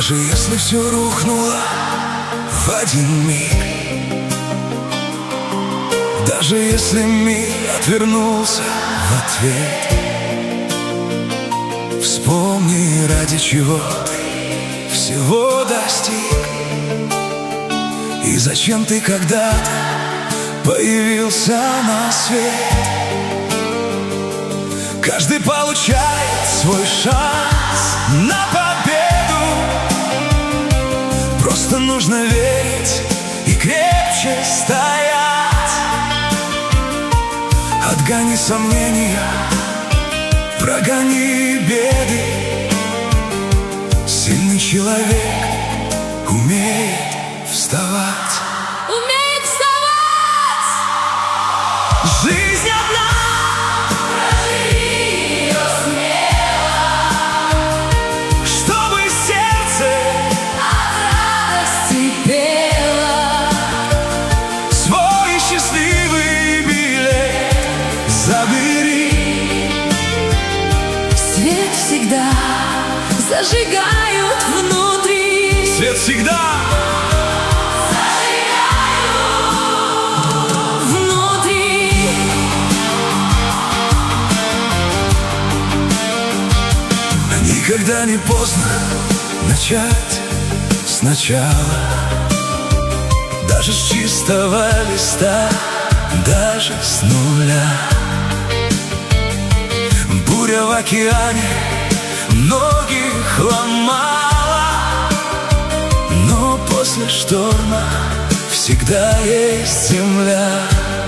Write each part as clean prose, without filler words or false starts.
Даже если все рухнуло в один миг, даже если мир отвернулся в ответ, вспомни, ради чего ты всего достиг, и зачем ты когда-то появился на свет. Каждый получает свой шанс на победу, просто нужно верить и крепче стоять. Отгони сомнения, прогони беды. Сильный человек умеет вставать. Умеет вставать! Жизнь одна, проживи ее смело, чтобы сердце от радости пело. свой счастливый билет забери. Свет всегда зажигают внутри. Свет всегда никогда не поздно начать сначала, даже с чистого листа, даже с нуля. Буря в океане многих ломала, но после шторма всегда есть земля.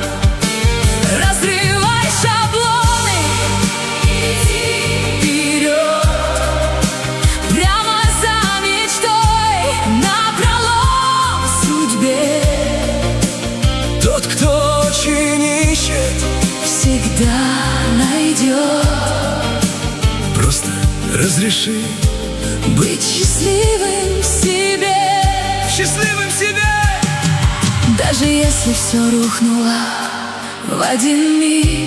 разрывай шаблоны, иди вперед, прямо за мечтой, напролом судьбе. Тот, кто очень ищет, Всегда найдет. просто разреши Быть счастливым в себе, счастливым себе. даже если все рухнуло в один миг,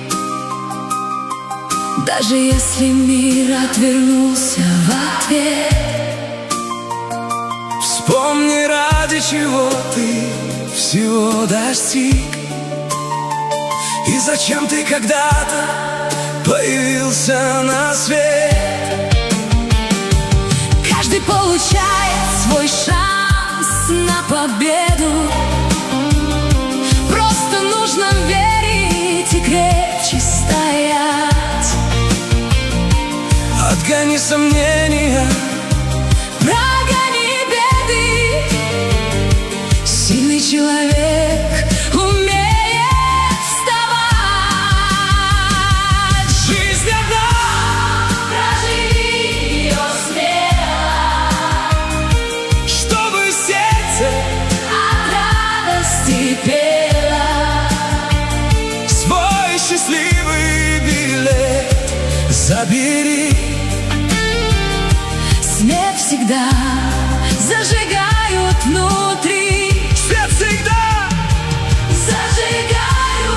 даже если мир отвернулся в ответ, Вспомни, ради чего ты всего достиг, и зачем ты когда-то появился на свет. каждый получает свой шанс на победу, просто нужно верить и крепче стоять. Отгони сомнения, Прогони беды, сильный человек умеет вставать. жизнь одна, Проживи ее смело, чтобы сердце от радости пело. свой счастливый билет забери. Свет всегда зажигают внутри. Свет всегда Зажигаю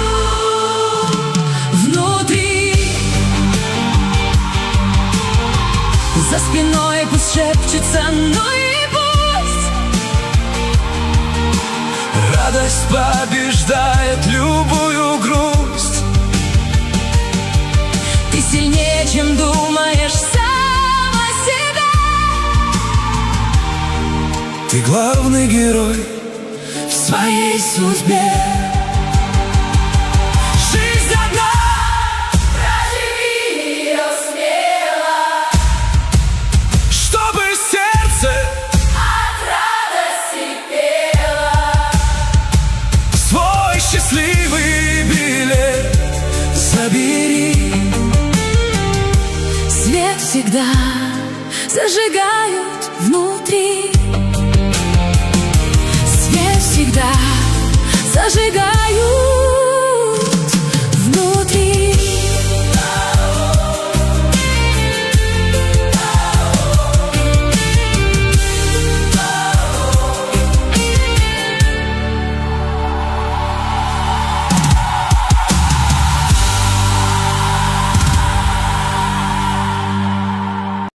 внутри. За спиной пусть шепчется, ну и пусть. радость побеждает любую грусть. Ты сильнее, чем думаешь сам о себе. Ты главный герой В своей судьбе. Жизнь одна, Проживи ее смело, чтобы сердце от радости пело. свой счастливый билет забери. Свет всегда зажигают внутри. Свет всегда зажигают